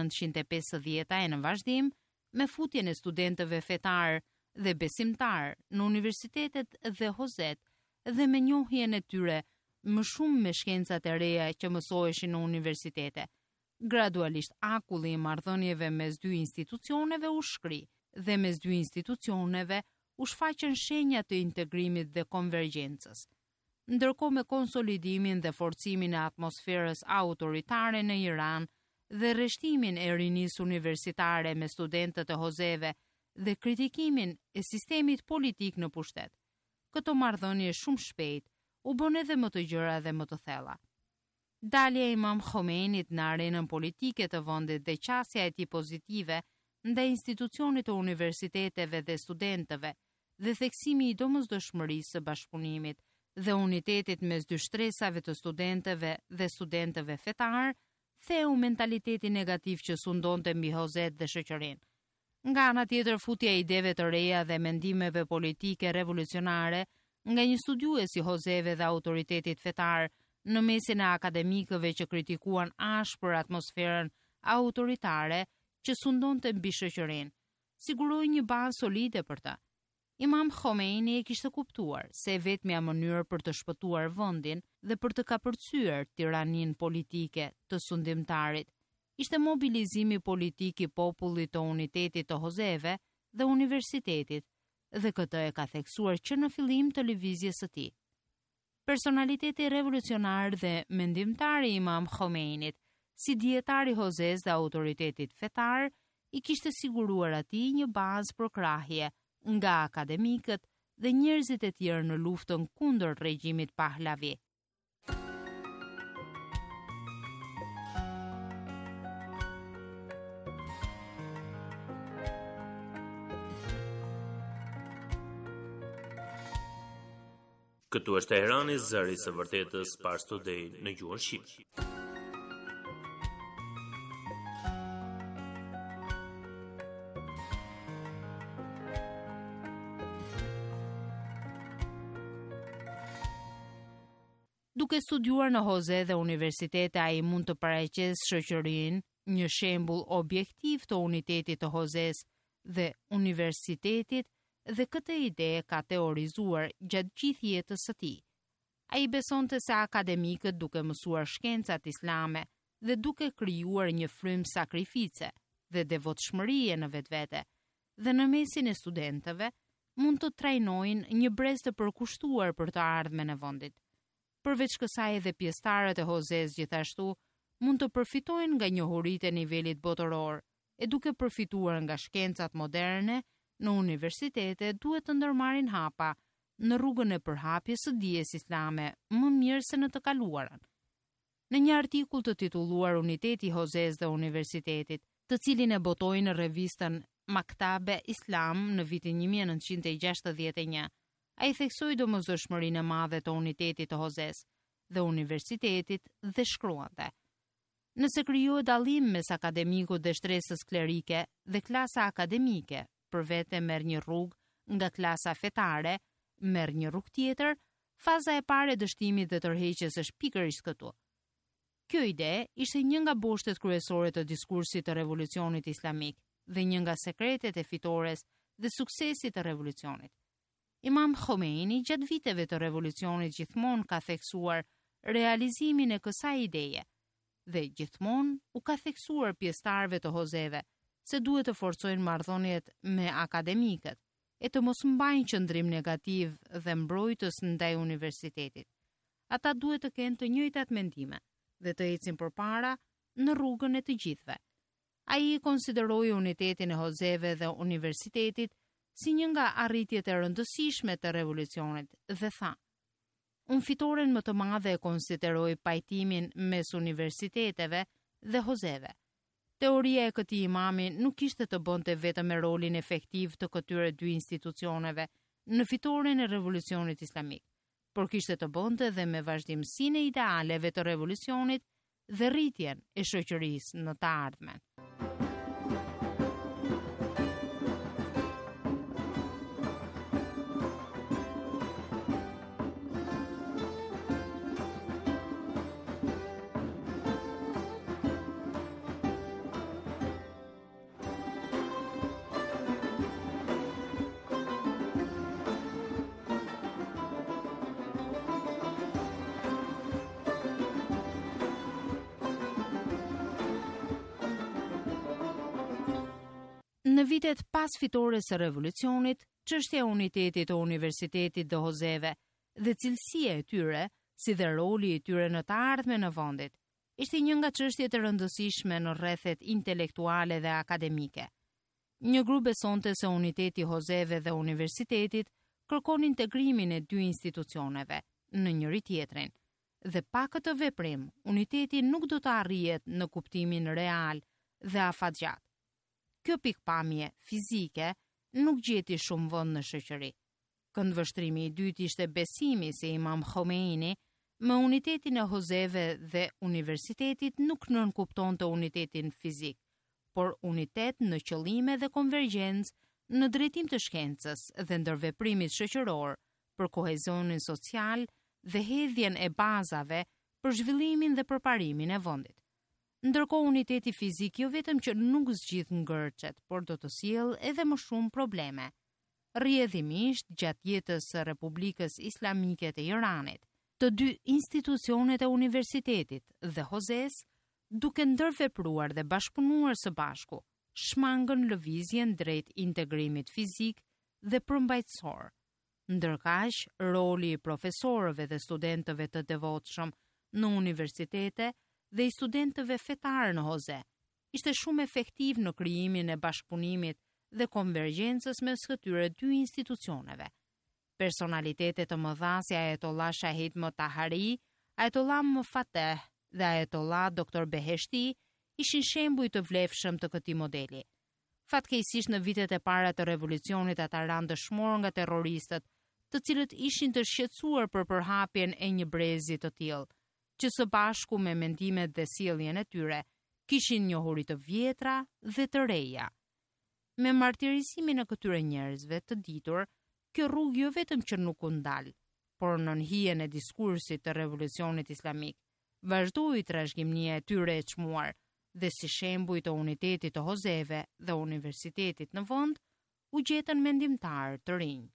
1950 e në vazhdim, me futjen e studentëve fetar dhe besimtar në universitetet dhe hozet dhe me njohjen e tyre më shumë me shkencat e reja që mësoheshin në universitete, gradualisht akulli i marrëdhënieve mes 2 institucioneve u shkri dhe mes 2 institucioneve u shfaqën shenja të integrimit dhe konvergjencës. Ndërkohë me konsolidimin dhe forcimin e atmosferës autoritare në Iran dhe rreshtimin e rinisë universitare me studentët e hozeve dhe kritikimin e sistemit politik në pushtet, këto marrëdhënie shumë shpejt u bën edhe më të gjëra dhe më të thella. Dalja e Imam Khomeinit në arenën politike të vendit dhe qasja e tij pozitive ndaj institucionit të universiteteve dhe studentëve dhe theksimi i domosdoshmërisë së bashkëpunimit dhe unitetit mes 2 shtresave të studentëve dhe studentëve fetar, theu mentaliteti negativ që sundonte mbi hozet dhe shoqërinë. Nga ana tjetër, futja e ideve të reja dhe mendimeve politike revolucionare nga një studiues i hozeve dhe autoritetit fetar në mesin e akademikëve që kritikuan ashpër atmosferën autoritare që sundonte mbi shoqërinë, siguroi një bazë solide për ta. Imam Khomeini e kishte kuptuar se vetmja mënyrë për të shpëtuar vendin dhe për të kapërcyer tiraninë politike të sundimtarit ishte mobilizimi politik i popullit të unitetit të hozeve dhe universitetit, dhe këtë e ka theksuar që në fillim të lëvizjes së tij. Personaliteti revolucionar dhe mendimtar i Imam Khomeinit, si dietar i hozes dhe autoritetit fetar, i kishte siguruar atij një bazë për krahje nga akademikët dhe njerëzit e tjerë në luftën kundër regjimit Pahlavi. Këtu është Teherani, zëri i së vërtetës, Pars Today në gjuhën shqipe. Duke studiuar në hoze dhe universitete, ai mund të paraqesë shoqërinë një shembull objektiv të unitetit të hozes dhe universitetit, dhe këtë ide ka teorizuar gjatë gjithë jetës së tij. Ai besonte se akademikët, duke mësuar shkencat islame dhe duke krijuar një frymë sakrifice dhe devotshmërie në vetvete, dhe në mesin e studentëve mund të trajnojnë një brez të përkushtuar për të ardhmen e vendit. Përveç kësaj, edhe pjesëtarët e hozes gjithashtu mund të përfitojnë nga njohuritë e nivelit botëror, e duke përfituar nga shkencat moderne në universitete duhet të ndërmarrin hapa në rrugën e përhapjes së dijes islame më mirë se në të kaluarën. Në një artikull të titulluar Uniteti i hozes dhe universitetit, të cilin e botoi në revistën Maktabe Islam në vitin 1961, ai theksoi domosdoshmërinë e madhe të unitetit të hozes dhe universitetit dhe shkruante: nëse krijohet dallim mes akademikut dhe shtresës klerike dhe klasa akademike, për vete merr një rrugë nga klasa fetare, merr një rrugë tjetër, faza e parë e dështimit dhe tërheqjes është pikërisht këtu. Kjo ide ishte një nga boshtet kryesore të diskursit të revolucionit islamik dhe një nga sekretet e fitores dhe suksesit të revolucionit. Imam Khomeini gjatë viteve të revolucionit gjithmonë ka theksuar realizimin e kësaj ideje dhe gjithmonë u ka theksuar pjesëtarëve të hozeve se duhet të forcojnë marrëdhëniet me akademikët e të mos mbajnë qëndrim negativ dhe mbrojtës ndaj universitetit. Ata duhet të kenë të njëjtat mendime dhe të ecin përpara në rrugën e të gjithëve. Ai konsideroi unitetin e hozeve dhe universitetit si një nga arritjet e rëndësishme të revolucionit dhe tha: unë fitoren më të madhe e konsideroj pajtimin mes universiteteve dhe hozeve. Teoria e këtij imami nuk ishte të bënte vetëm me rolin efektiv të këtyre 2 institucioneve në fitoren e revolucionit islamik, por kishte të bënte dhe me vazhdimsinë e idealeve të revolucionit dhe rritjen e shoqërisë në të ardhmen. Në vitet pas fitores së revolucionit, çështja e unitetit të universitetit dhe hozeve dhe cilësia e tyre, si dhe roli i tyre në të ardhmen në vendit, ishte një nga çështjet e rëndësishme në rrethet intelektuale dhe akademike. Një grup besonte se uniteti i hozeve dhe universitetit kërkon integrimin e dy institucioneve në njëri tjetrin, dhe pa këtë veprim, uniteti nuk do të arrihet në kuptimin real dhe afatgjat. Kjo pikpamje fizike nuk gjeti shumë vend në shoqëri. Këndvështrimi i dytë ishte besimi se Imam Khomeini me unitetin e hozeve dhe universitetit nuk nënkuptonte unitetin fizik, por unitet në qëllime dhe konvergjencë në drejtim të shkencës dhe ndërveprimit shoqëror për kohezionin social dhe hedhjen e bazave për zhvillimin dhe përparimin e vendit. Ndërkohë uniteti fizik jo vetëm që nuk zgjidh ngërçet, por do të sjellë edhe më shumë probleme. Rrjedhimisht gjatë jetës së Republikës Islamike të Iranit, të dy institucionet e universitetit dhe hozes, duke ndërvepruar dhe bashkëpunuar së bashku, shmangën lëvizjen drejt integrimit fizik dhe përmbajtësor. Ndërkaq, roli i profesorëve dhe studentëve të devotshëm në universitete dhe i studentëve fetar në hoze ishte shumë efektiv në krijimin e bashkëpunimit dhe konvergjencës mes këtyre dy institucioneve. Personalitetet të mëdha si Ayatollah Shahid Motahari, Ayatollah Mofateh dhe Ayatollah Dr. Beheshti ishin shembuj të vlefshëm të këtij modeli. Fatkeqësisht në vitet e para të revolucionit ata ranë dëshmor nga terroristët, të cilët ishin të shqetësuar për përhapjen e një brezi të tillë, që së bashku me mendimet dhe sjelljen e tyre kishin njohuri të vjetra dhe të reja. Me martirësimin e këtyre njerëzve të ditur, kjo rrugë jo vetëm që nuk u ndal, por në hijen e diskursit të revolucionit islamik, vazhdoi trashëgimia e tyre e çmuar dhe si shembuj të unitetit të hozeve dhe universitetit në vend, u gjetën mendimtarë të rinj.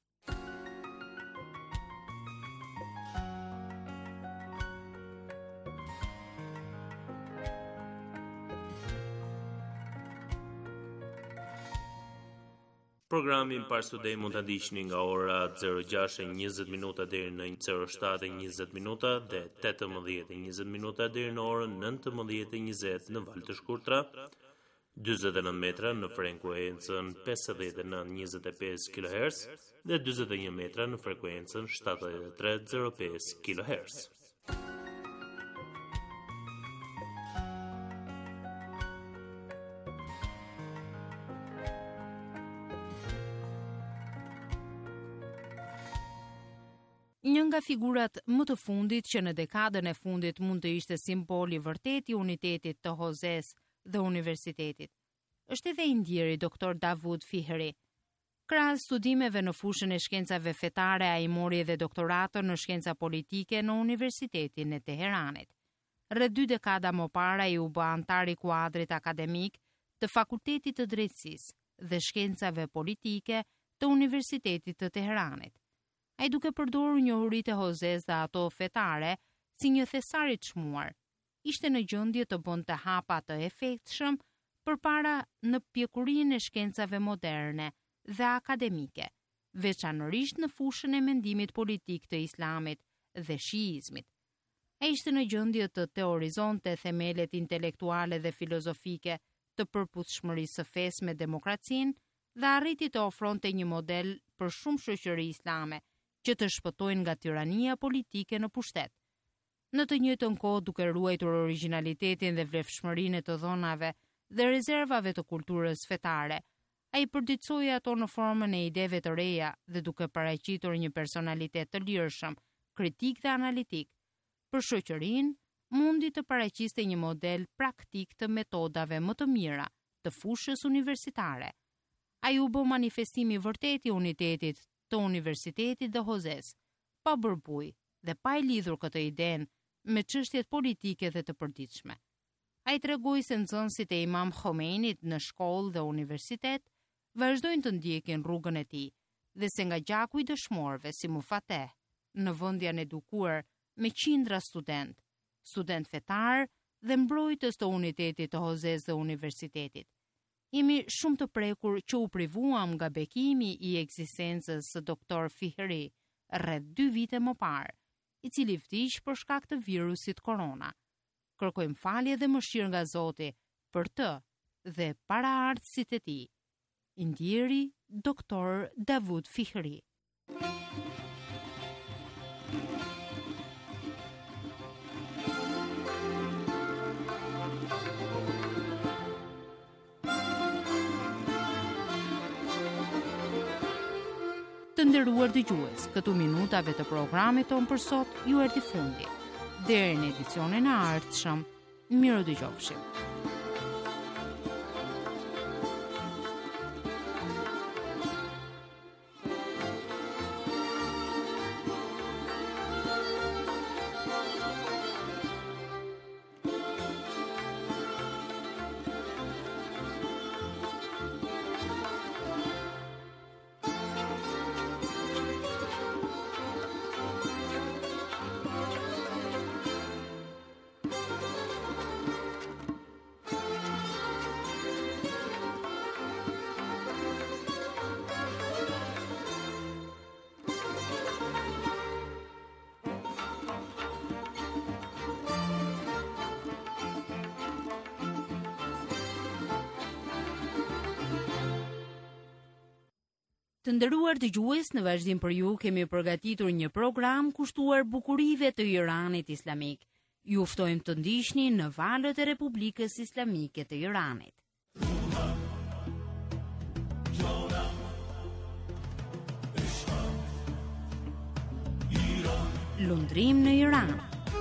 Programin Parstudej mund ta ndiqni nga ora 06:20 minuta deri në 07:20 minuta dhe 18:20 minuta deri në orën 19:20 në valë të shkurtra, 49 metra në frekuencën 59.25 kHz dhe 41 metra në frekuencën 73.05 kHz. Një nga figurat më të fundit që në dekadën e fundit mund të ishte simboli vërtet i unitetit të hozes dhe universitetit, është edhe indjeri Dr. Davud Fihri. Krahas studimeve në fushën e shkencave fetare, ai mori edhe doktoratën në shkenca politike në Universitetin e Teheranit. Rreth 2 dekada më parë ai u bë antar i kuadrit akademik të Fakultetit të Drejtësisë dhe Shkencave Politike të Universitetit të Teheranit. Ai duke përdorur njohuritë e hozes dhe ato fetare si një thesar i çmuar, ishte në gjendje të bënte hapa të efektshëm përpara në pjekurinë e shkencave moderne dhe akademike, veçanërisht në fushën e mendimit politik të islamit dhe shiizmit. Ai ishte në gjendje të teorizonte themelet intelektuale dhe filozofike të përputhshmërisë së fesë me demokracinë dhe arriti të ofronte një model për shumë shoqëri islame që të shpëtojnë nga tirania politike në pushtet. Në të njëjtën kohë, duke ruajtur origjinalitetin dhe vlefshmërinë të dhënave dhe rezervave të kulturës fetare, ai përditësoi ato në formën e ideve të reja dhe duke paraqitur një personalitet të lirshëm, kritik dhe analitik, për shoqërinë mundi të paraqiste një model praktik të metodave më të mira të fushës universitare. Ai u bë manifestimi vërtet i unitetit të universitetit dhe hozes, pa bërbuj dhe pa i lidhur këtë idenë me çështjet politike dhe të përditshme. Ai tregoi se nxënësit e Imam Khomeinit në shkollë dhe universitet vazhdojnë të ndjekin rrugën e tij dhe se nga gjaku i dëshmorëve si Mofateh, në vend janë edukuar me qindra student fetar dhe mbrojtës të unitetit të hozes dhe universitetit. Jemi shumë të prekur që u privuam nga bekimi I ekzistencës së doktor Fihri rreth 2 vite më parë, I cili vdiq për shkak të virusit korona. Kërkojmë falje dhe mëshirë nga Zoti për të dhe paraardhësit e tij. I ndjeri doktor Davud Fihri. Të nderuar dëgjues, këtu minutave të programit ton për sot ju erdhi fundi. Deri në edicionin e ardhshëm, miru dëgjofshim. Të nderuar dëgjues, në vazhdim për ju kemi përgatitur një program kushtuar bukurive të Iranit Islamik. Ju ftojmë të ndiqni në valët e Republikës Islamike të Iranit. Lundrim në Iran.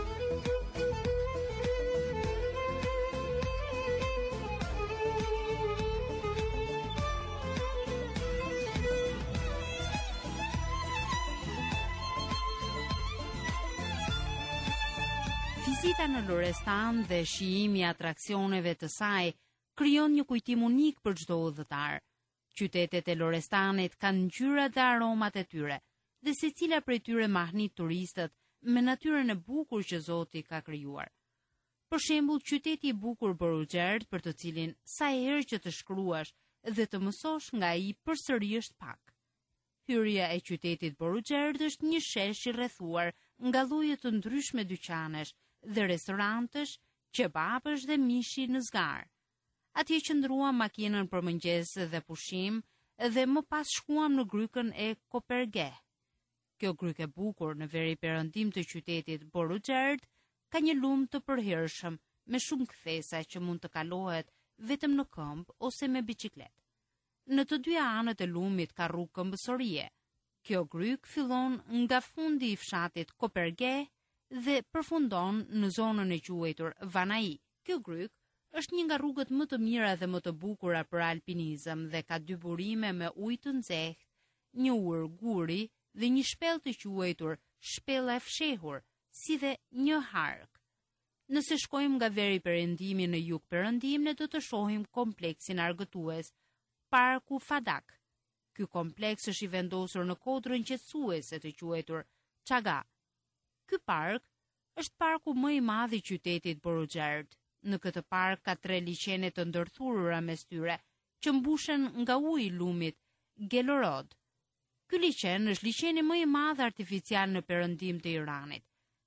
Vizita në Lorestan dhe shijimi I atraksioneve të saj krijon një kujtim unik për çdo udhëtar. Qytetet e Lorestanit kanë ngjyrat dhe aromat e tyre, dhe secila prej tyre mahnit turistët me natyrën e bukur që Zoti ka krijuar. Për shembull, qyteti I bukur Boruxherd, për të cilin sa herë që të shkruash dhe të mësosh nga ai përsëri është pak. Hyrja e qytetit Boruxherd është një shesh I rrethuar nga lloje të ndryshme dyqanesh dhe restorantësh, qebapësh dhe mishi në zgar. Atje qëndruam makinën për mëngjes dhe pushim dhe më pas shkuam në grykën e Kopergeh. Kjo gryk e bukur në veri perëndim të qytetit Boruxherd ka një lumë të përhershëm me shumë kthesa që mund të kalohet vetëm në këmbë ose me biçikletë. Në të dy anët e lumit ka rrugë këmbësorie. Kjo gryk fillon nga fundi I fshatit Kopergeh dhe përfundon në zonën e quajtur Vanai. Kjo gryk është një nga rrugët më të mira dhe më të bukura për alpinizëm dhe ka 2 burime me ujë të nxehtë, një ur guri dhe një shpellë të quajtur shpella e fshehur, si dhe një hark. Nëse shkojmë nga veri perëndimi në jug perëndim, ne do të shohim kompleksin argëtues Parku Fadak. Ky kompleks është I vendosur në kodrën qetësuese të quajtur Chaga. Ky park është parku më I madh I qytetit Boruxherd. Në këtë park ka 3 liçene të ndërthurura mes tyre, që mbushen nga uji I lumit Gelorod. Ky liçen është liçeni më I madh artificial në perëndim të Iranit.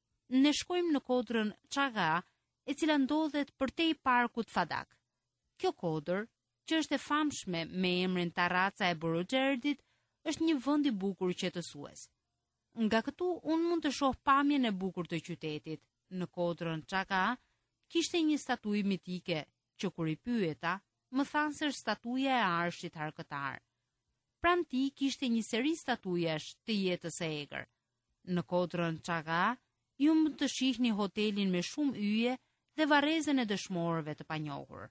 Ne shkojmë në kodrën Chaga, e cila ndodhet përtej parkut Fadak. Kjo kodër, që është e famshme me emrin Tarraca e Boruxherdit, është një vend I bukur qetësues. Nga këtu unë mund të shoh pamjen e bukur të qytetit. Në kodrën Chaga kishte një statuj mitike që kur I pyeta, më thanë se është statuja e Arshit Harkëtar. Pranë tij kishte një seri statujash të jetës së egër. Në kodrën Chaga ju mund të shihni hotelin me shumë yje dhe varrezën e dëshmorëve të panjohur.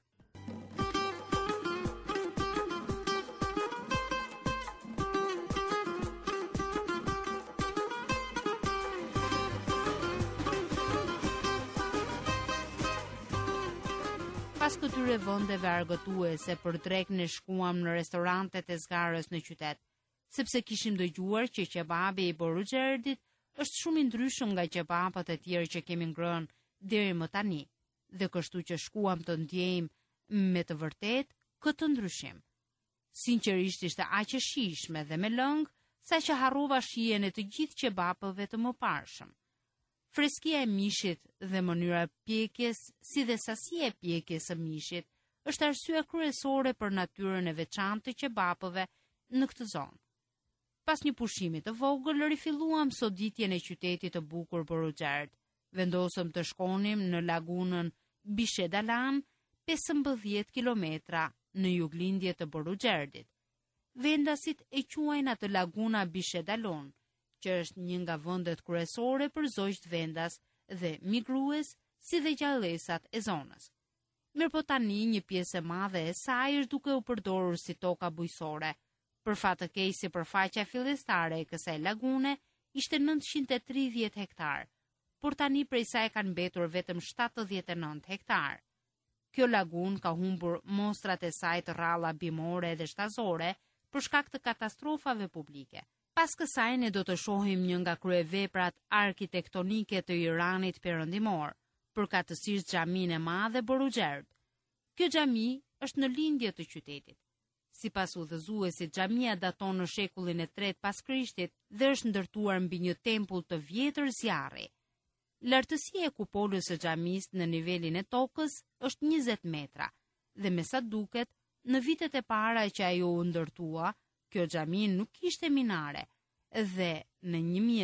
Pas këtyre vendeve argëtuese për drekën ne shkuam në restorantet e zgarës në qytet, sepse kishim dëgjuar që qebabi I Boruxherdit është shumë I ndryshëm nga qebapat e tjerë që kemi ngrënë deri më tani, dhe kështu që shkuam të ndjejmë me të vërtet këtë ndryshim. Sinqerisht ishte aq e shijshme dhe me lëng, sa që harrova shijen e të gjithë qebapëve të mëparshëm. Freskia e mishit dhe mënyra e pjekjes, si dhe sasia e pjekjes së mishit, është arsye kryesore për natyrën e veçantë të qebapëve në këtë zonë. Pas një pushimi të vogël, rifilluam soditjen e qytetit të bukur Boruxherd. Vendosëm të shkonim në lagunën Bishedalan, 15 kilometra në juglindje të Boruxherdit. Vendasit e quajnë atë laguna Bishedalon, që është një nga vendet kryesore për zogjt vendas dhe migrues, si dhe gjallësat e zonës. Mirëpo tani një pjesë e madhe e saj është duke u përdorur si toka bujqësore. Për fat të keq, sipërfaqja fillestare e kësaj lagune ishte 930 hektar, por tani prej saj kanë mbetur vetëm 79 hektar. Kjo lagun ka humbur mostrat e saj të rralla bimore dhe shtazore për shkak të katastrofave publike. Pas kësaj ne do të shohim një nga kryeveprat arkitektonike të Iranit perëndimor, përkatësisht xhamin e madhe Boruxherd. Kjo xhami është në lindje të qytetit. Sipas udhëzuesit, xhamia daton në shekullin e 3 pas Krishtit dhe është ndërtuar mbi një tempull të vjetër zjarri. Lartësia e kupolës së xhamisë në nivelin e tokës është 20 metra dhe me sa duket, në vitet e para që ajo u ndërtua, kjo xhami nuk kishte minare dhe në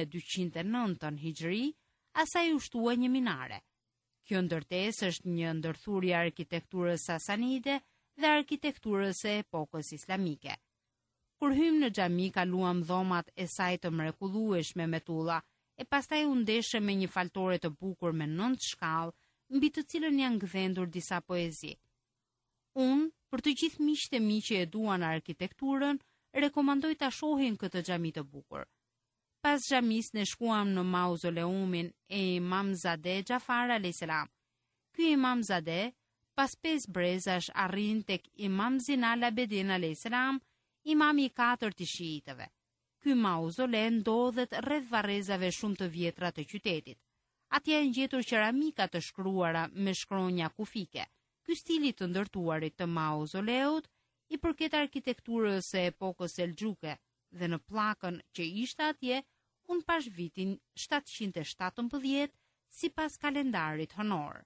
1209 Hijri asaj u shtua një minare. Kjo ndërtesë është një ndërthurje e arkitekturës sasanide dhe arkitekturës e epokës islamike. Kur hym në xhami, kaluam dhomat e saj të mrekullueshme me tulla, e pastaj u ndeshëm me një faltore të bukur me 9 shkallë, mbi të cilën janë gdhendur disa poezi. Unë, për të gjithë miqtë e mi që e duan arkitekturën, rekomandoj ta shohin këtë xhami të bukur. Pas xhamis ne shkuam në mauzoleumin e Imamzadeh Jafar a.s. Ky Imamzadeh, pas 5 brezash arrin tek Imam Zinal Abedin a.s., imami i 4 i shiitëve. Ky mauzole ndodhet rreth varrezave shumë të vjetra të qytetit. Atje janë gjetur qeramika të shkruara me shkronja kufike. Ky stili të ndërtuarit të mauzoleut i përket arkitekturës së epokës selxhuke dhe në pllakën që ishte atje, unë pash vitin 717 sipas kalendarit hënor.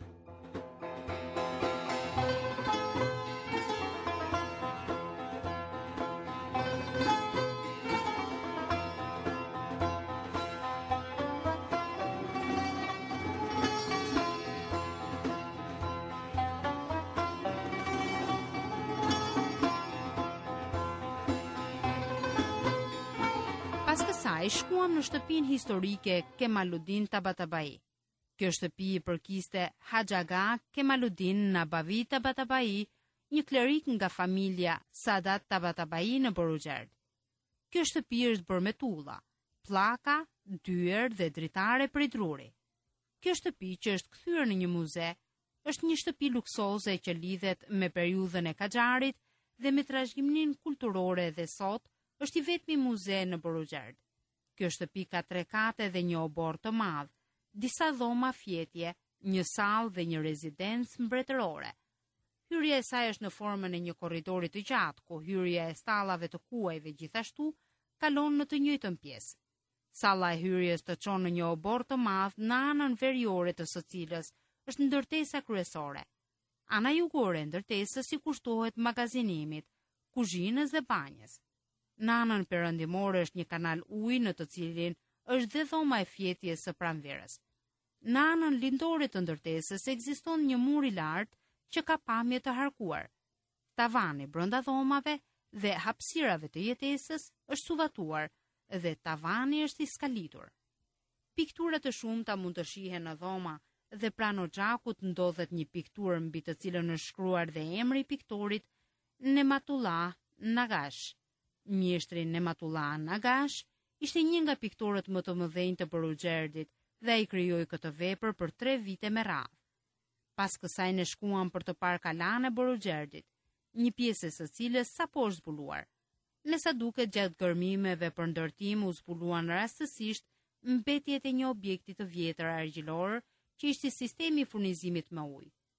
Pas kësaj shkuam në shtëpinë historike Kemaluddin Tabatabai. Kjo shtëpi i përkiste Haxhaga Kemaluddin Nabavi Tabatabai, një klerik nga familja Sadat Tabatabai në Boruxherd. Kjo shtëpi është bërë me tulla, pllaka, dyer dhe dritare prej druri. Kjo shtëpi, që është kthyer në një muze, është një shtëpi luksoze që lidhet me periudhën e Kaxharit dhe me trashëgiminë kulturore dhe sot është i vetmi muze në Boruxherd. Kjo shtëpi ka 3 kate dhe një obor të madh, disa dhoma fjetje, një sallë dhe një rezidencë mbretërore. Hyrja e saj është në formën e një korridori të gjatë, ku hyrja e stallave të kuajve gjithashtu kalon në të njëjtën pjesë. Salla e hyrjes të çon në një obor të madh në anën veriore të së cilës është ndërtesa kryesore. Ana jugore e ndërtesës i kushtohet magazinimit, kuzhinës dhe banjës. Në anën perëndimore është një kanal uji në të cilin është dhe dhoma e fjetjes së pranverës. Në anën lindore të ndërtesës ekziston një mur i lartë që ka pamje të harkuar. Tavani brenda dhomave dhe hapësirave të jetesës është suvatuar dhe tavani është i skalitur. Piktura të shumta mund të shihen në dhoma dhe pranë xhakut ndodhet një pikturë mbi të cilën është shkruar dhe emri i piktorit Nematullah Nagash. Mjeshtri Nematullah Nagash ishte një nga piktorët më të mëdhenj të Boruxherdit dhe ai krijoi këtë vepër për 3 vite me radhë. Pas kësaj ne shkuam për të parë kalan e Boruxherdit, një pjesë së cilës sapo është zbuluar. Me sa duket, gjatë gërmimeve për ndërtim u zbuluan rastësisht mbetjet e një objekti të vjetër argjilor që ishte sistemi i furnizimit me ujë.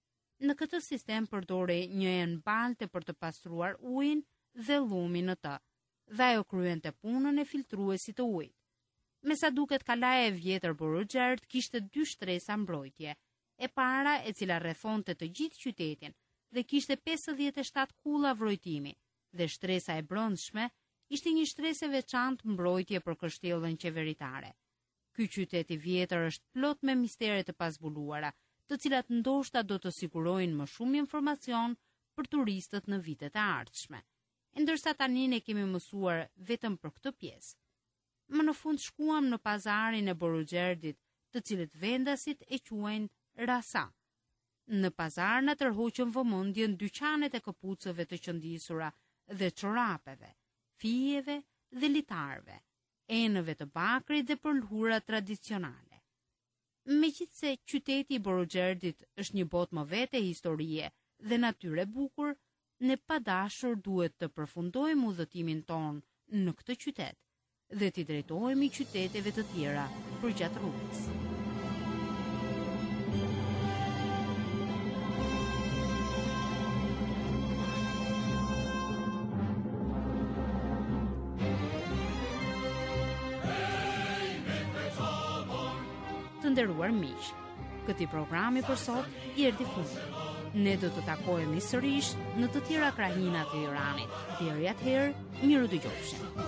Në këtë sistem përdori një enë balte për të pastruar ujin dhe llumin në të, dhe ajo kryente punën e filtruesit të ujit. Me sa duket kalaja e vjetër Borxhert kishte 2 shtresa mbrojtje, e para e cila rrethonte të gjithë qytetin dhe kishte 57 kulla vrojtimi, dhe shtresa e brendshme ishte një shtresë e veçantë mbrojtje për kështjellën qeveritare. Ky qytet I vjetër është plot me mistere të pazbuluara, të cilat ndoshta do të sigurojnë më shumë informacion për turistët në vitet e ardhshme. Ndërsa tani ne kemi mësuar vetëm për këtë pjesë. Më në fund shkuam në pazarin e Borxhertit, të cilët vendasit e quajnë Rasa. Në pazar na tërhoqën vëmendjen dyqanet e këpucëve të qëndisura dhe çorapeve, fijeve dhe litarëve, enëve të bakrit dhe përlhura tradicionale. Megjithse qyteti I Borxhertit është një botë më vete historie dhe natyre bukur, ne pa dashur duhet të përfundojmë udhëtimin ton në këtë qytet dhe t'i drejtohemi qyteteve të tjera përgjatë rrugës. Të nderuar miq, këtij programi për sot I erdhi fundi. Ne do të takohemi sërish në të tjera krahina të Iranit. Deri atëherë, miru dëgjofshim.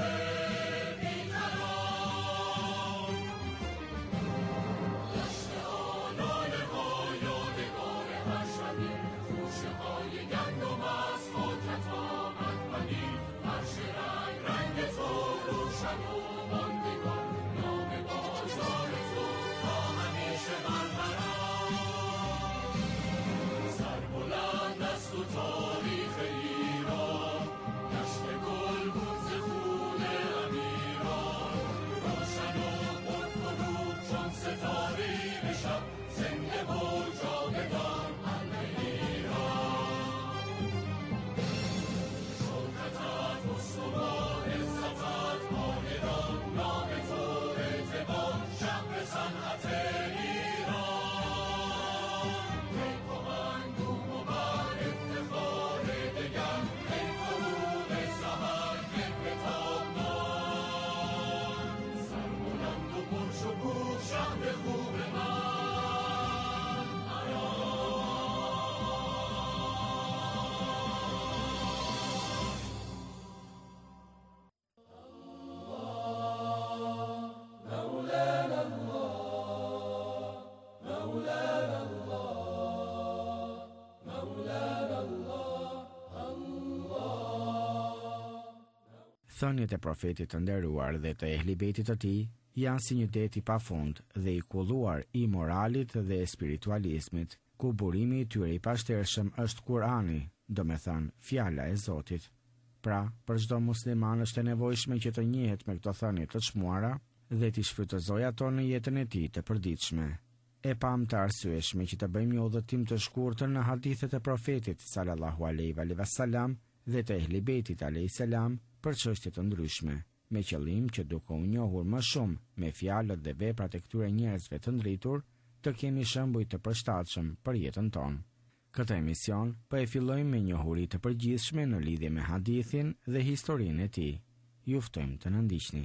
Thënjet e profetit të nderuar dhe të ehlibetit të tij janë si një det I pafund dhe I kulluar I moralit dhe spiritualizmit, ku burimi I tyre I pashtershëm është Kurani, domethënë fjala e Zotit. Pra, për çdo musliman është e nevojshme që të njihet me këto thënie të çmuara dhe t'i shfrytëzojë ato në jetën e tij të përditshme. E pam të arsyeshme që të bëjmë një udhëtim të shkurtër në hadithet e profetit sallallahu alaihi wasallam dhe të ehlibetit alayhis salam për çështje të ndryshme, me qëllim që duke u njohur më shumë me fjalët dhe veprat e këtyre njerëzve të ndritur, të kemi shembuj të përshtatshëm për jetën tonë. Këtë emision po e fillojmë me njohuri të përgjithshme në lidhje me hadithin dhe historinë e tij. Ju ftojmë të na ndiqni.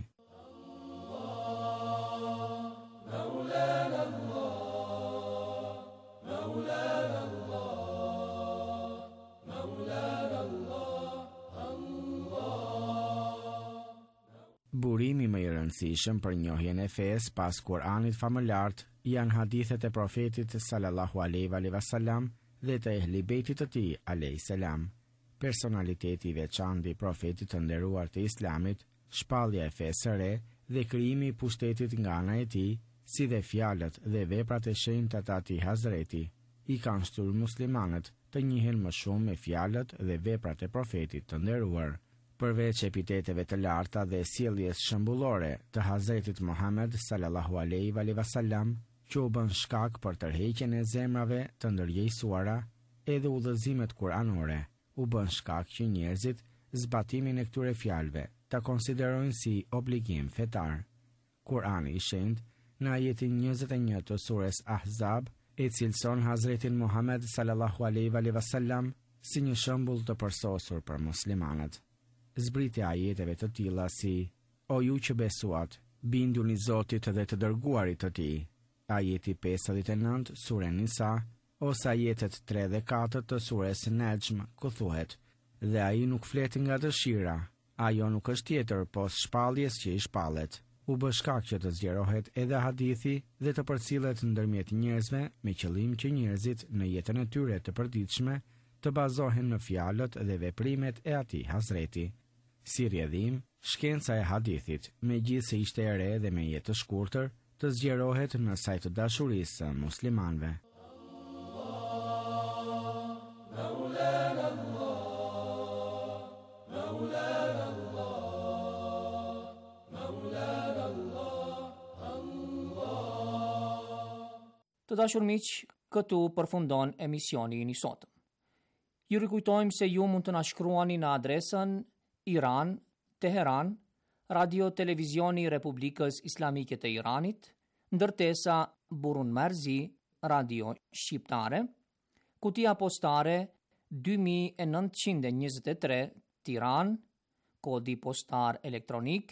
Burimi më I rëndësishëm për njohjen e fesë pas Kuranit famëlart janë hadithet e profetit sallallahu alaihi wasallam dhe të ehlibetit të tij alayhis salam. Personaliteti I veçantë I profetit të nderuar të Islamit, shpallja e fesë së re dhe krijimi I pushtetit nga ana e tij, si dhe fjalët dhe veprat e shenjta të atij Hazreti, I kanë shtyr muslimanët të njihen më shumë me fjalët dhe veprat e profetit të nderuar. Përveç epiteteve të larta dhe sjelljes shembullore të Hazretit Muhammed sallallahu alaihi wasallam, që u bën shkak për tërheqjen e zemrave të ndërgjegjësuara, edhe udhëzimet kuranore u bën shkak që njerëzit zbatimin e këtyre fjalëve ta konsiderojnë si obligim fetar. Kurani I shenjtë në ajetin 21 të surës Ahzab e cilëson Hazretin Muhammed sallallahu alaihi wasallam si një shembull të përsosur për muslimanët. Zbritja e ajeteve të tilla si: O ju që besuat, binduni Zotit dhe të dërguarit të tij. Ajeti 59 sure Nisa ose ajetet 3 dhe 4 të sures Nejm, ku thuhet: Dhe ai nuk flet nga dëshira, ajo nuk është tjetër pos shpalljes që i shpallet. U bë shkak që të zgjerohet edhe hadithi dhe të përcillet ndërmjet njerëzve me qëllim që njerëzit në jetën e tyre të përditshme të bazohen në fjalët dhe veprimet e atij Hazreti. Si rrjedhim, shkenca e hadithit, megjithse ishte e re dhe me jetë të shkurtër, të zgjerohet në saj të dashurisë së muslimanëve. Të dashur miq, këtu përfundon emisioni i sotëm. Ju rikujtojmë se ju mund të na shkruani në adresën Iran, Teheran, Radio Televizioni i Republikës Islamike të Iranit, ndërtesa Burun Marzi, Radio Shqiptare, kutia postare 2923 Tiran, kodi postar elektronik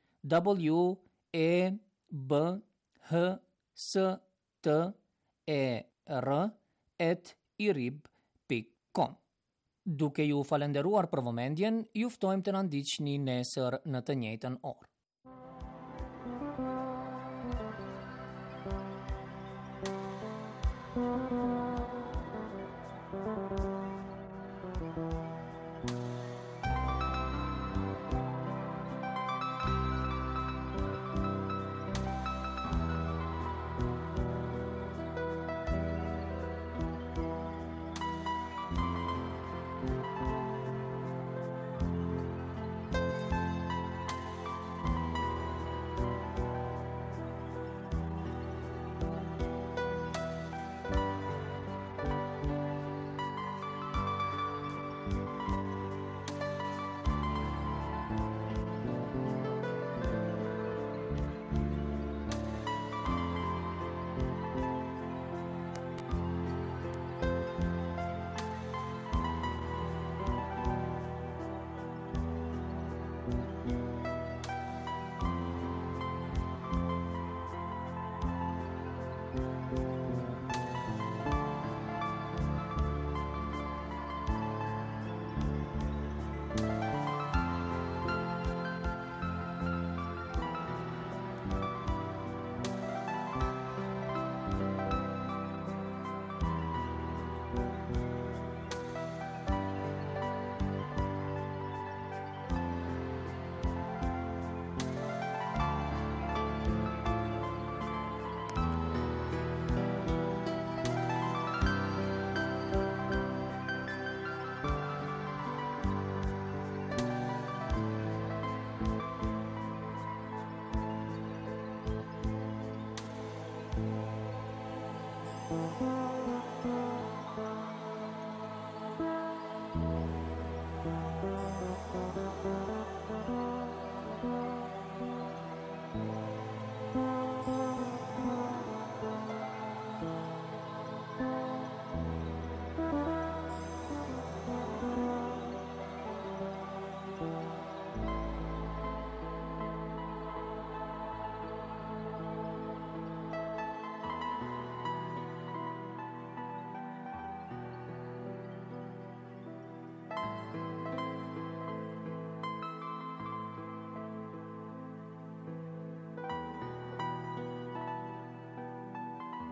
WEBHSTER@irib.com. Duke ju falenderuar për vëmendjen, ju ftojmë të na ndiqni nesër në të njëjtën orë. Thank you.